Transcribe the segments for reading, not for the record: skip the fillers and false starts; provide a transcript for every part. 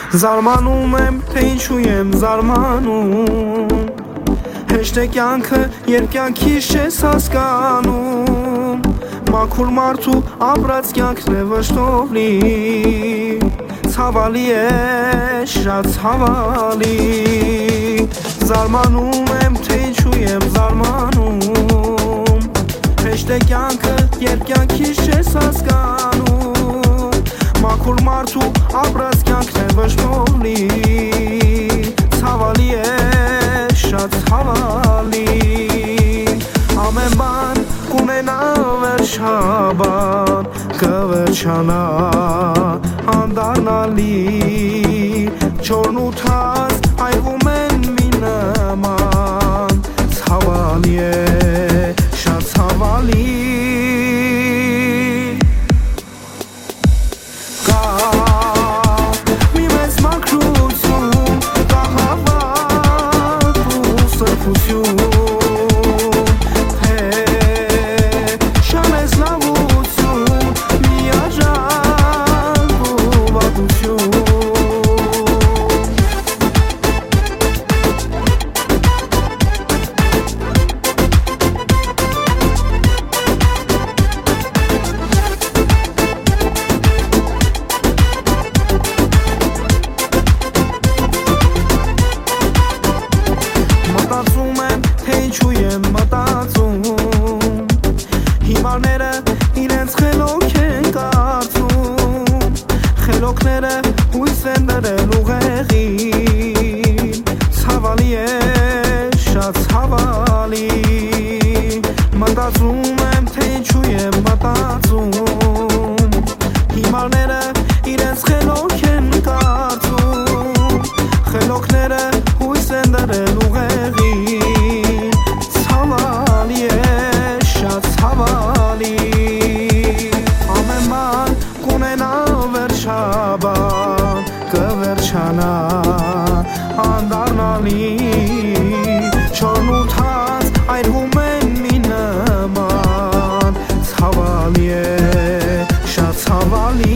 Զարմանում եմ, թե ինչու եմ զարմանում Հեշտ է կյանքը, երբ կյանքից չես հասկանում Մաքուր մարդու ապրած կյանքն է վշտով լի Ցավալի է, շատ ցավալի Զարմանում եմ, թե ինչու եմ զարմանում Հեշտ է կյանքը, երբ կյանքից չես հասկանում Մաքուր մարդու ապրած կյանքն է վշտով լի Ցավալի է, շատ ցավալի Ամեն բան կունենա վերջաբան Կվերջանա անդառնալի Չորն ու թաց այրվում են մի նման Ցավալի է, շատ ցավալի Մտածում եմ, թե ինչու եմ մտածում Հիմարները իրենց խելոք են կարծում Խելոքները հույս են դրել ուղեղին Ցավալի է, շատ ցավալի Մտածում եմ, թե ինչու եմ մտածում Հիմարները իրենց խելոք են կարծում Խելոքները հույս են դրել ուղեղին Ցավալի է, շատ ցավալի Ամեն բան կունենա վերջաբան Կվերջանա անդառնալի Չորն ու թաց այրվում են մի նման Ցավալի է, շատ ցավալի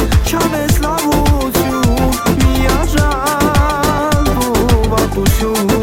You